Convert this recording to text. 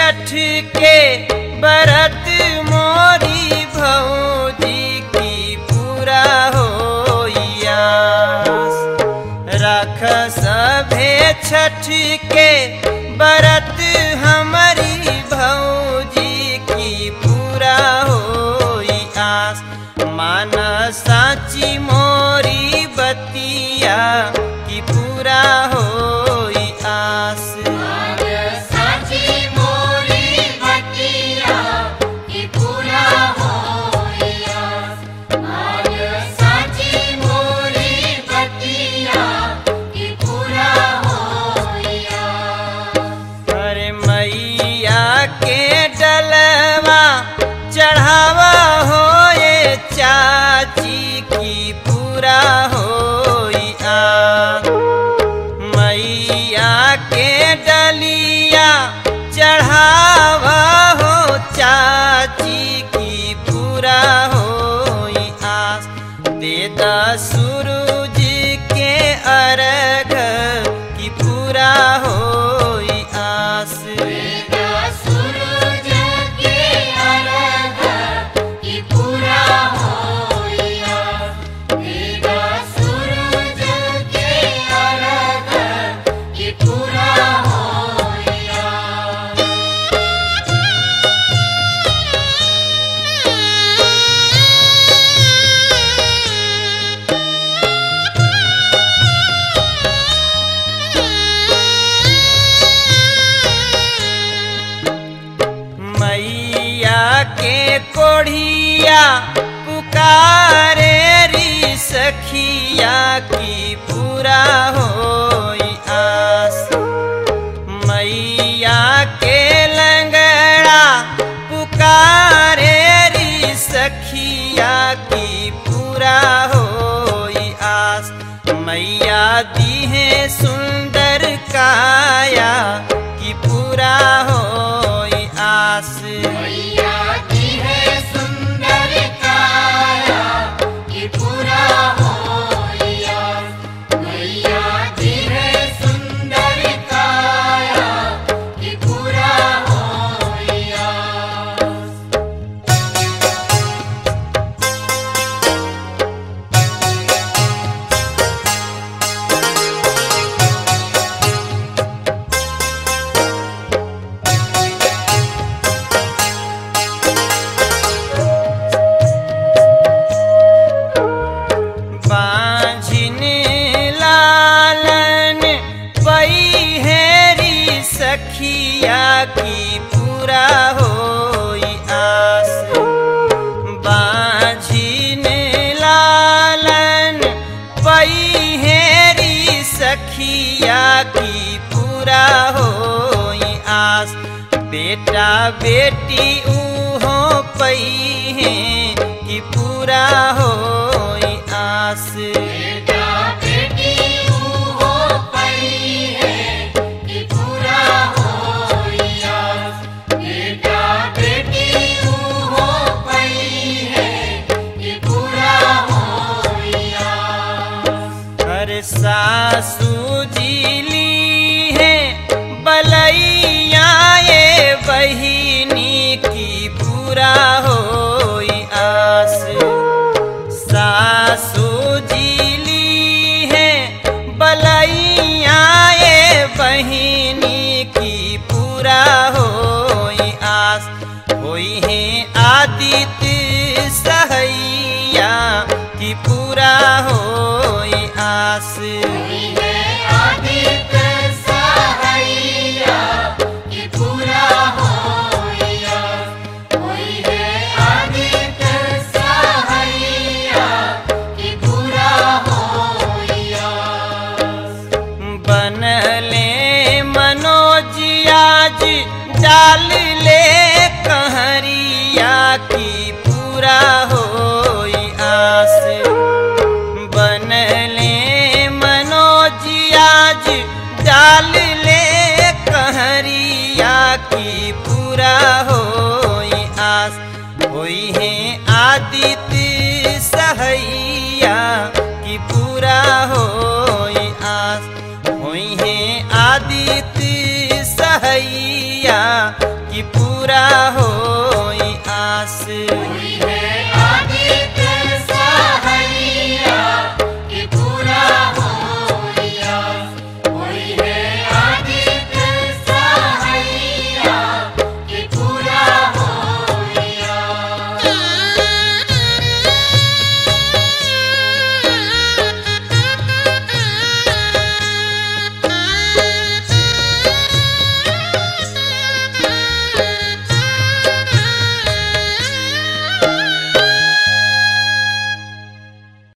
छठ के बरत मोरी भौजी की पूरा होइया। राख सभे छठ के बरत हमारी भौजी की पूरा होई आस। माना साची मोरी बतिया की पूरा होई आस। चढ़ावा होए चाची की पूरा होई आ। मैया के डलिया चढ़ावा हो चाची की पूरा होई आस। देदा सूरज के अर्घ की पूरा होई आस। के कोढ़िया पुकारे री सखिया की पूरा होई आस। मैया के लंगड़ा पुकारे री सखिया की पूरा होई आस। मैया दी है सुंदर काया की पूरा होई आस। सखिया की पूरा होई आस। बाझिन लालन पई हेरी सखिया की पूरा होई आस। बेटा बेटी उहो पई है की पूरा होई आस। सासू जी ली है बलैया ये बहिनी की पूरा होई आस। सासू जी ली है बलैया ये बहिनी की पूरा होई आस। होई है आदित्य सहैया की पूरा होई आस। बनले मनोजियाज डाल ले कहरिया की पूरा होई आस। बनले मनोजियाज डाल ले कहरिया की पूरा होई आस। होई है आदित्य सहैया की पूरा होई आस। होई है आदित्य सहैया की पूरा हो